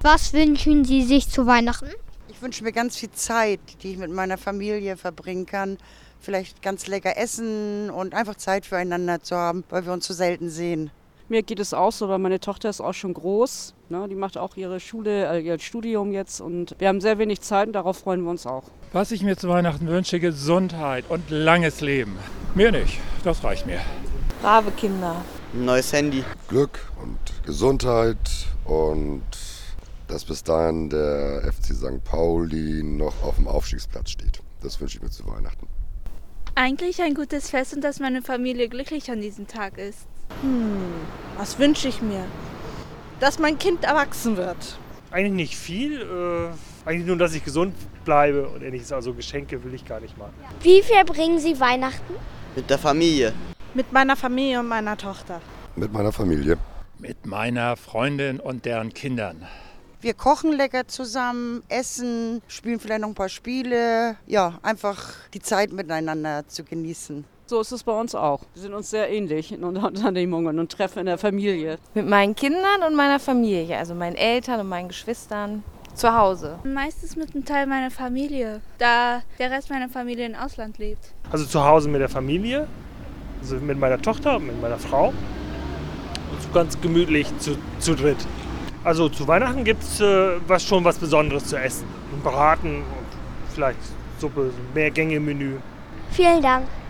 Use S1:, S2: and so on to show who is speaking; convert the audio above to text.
S1: Was wünschen Sie sich zu Weihnachten?
S2: Ich wünsche mir ganz viel Zeit, die ich mit meiner Familie verbringen kann. Vielleicht ganz lecker essen und einfach Zeit füreinander zu haben, weil wir uns so selten sehen.
S3: Mir geht es auch so, weil meine Tochter ist auch schon groß. Ne? Die macht auch ihr Studium jetzt und wir haben sehr wenig Zeit und darauf freuen wir uns auch.
S4: Was ich mir zu Weihnachten wünsche, Gesundheit und langes Leben. Mehr nicht, das reicht mir.
S5: Brave Kinder.
S6: Ein neues Handy.
S7: Glück und Gesundheit und dass bis dahin der FC St. Pauli noch auf dem Aufstiegsplatz steht. Das wünsche ich mir zu Weihnachten.
S8: Eigentlich ein gutes Fest und dass meine Familie glücklich an diesem Tag ist.
S5: Was wünsche ich mir? Dass mein Kind erwachsen wird.
S9: Eigentlich nicht viel, eigentlich nur, dass ich gesund bleibe und ähnliches. Also Geschenke will ich gar nicht mal.
S1: Wie verbringen Sie Weihnachten?
S6: Mit der Familie.
S5: Mit meiner Familie und meiner Tochter.
S7: Mit meiner Familie.
S4: Mit meiner Freundin und deren Kindern.
S2: Wir kochen lecker zusammen, essen, spielen vielleicht noch ein paar Spiele. Ja, einfach die Zeit miteinander zu genießen.
S3: So ist es bei uns auch. Wir sind uns sehr ähnlich in unseren Unternehmungen und Treffen in der Familie.
S5: Mit meinen Kindern und meiner Familie, also meinen Eltern und meinen Geschwistern zu Hause.
S8: Meistens mit einem Teil meiner Familie, da der Rest meiner Familie im Ausland lebt.
S9: Also zu Hause mit der Familie, also mit meiner Tochter und mit meiner Frau. Und so ganz gemütlich zu dritt. Also zu Weihnachten gibt es was Besonderes zu essen. Ein Braten und vielleicht Suppe, so ein Mehrgänge-Menü.
S1: Vielen Dank.